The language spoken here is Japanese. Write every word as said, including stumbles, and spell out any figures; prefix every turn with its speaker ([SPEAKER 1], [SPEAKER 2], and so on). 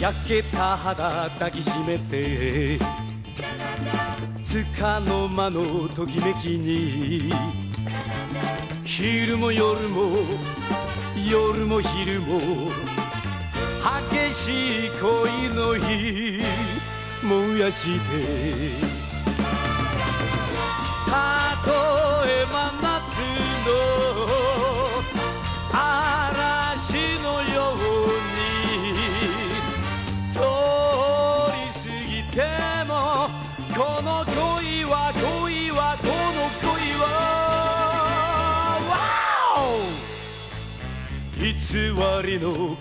[SPEAKER 1] 焼けた肌抱きしめて束の間のときめきに昼も夜も夜も昼も激しい恋の火燃やしてたとえ真夏の嵐のように通り過ぎてもこの恋は恋はこの恋は、wow! 偽りの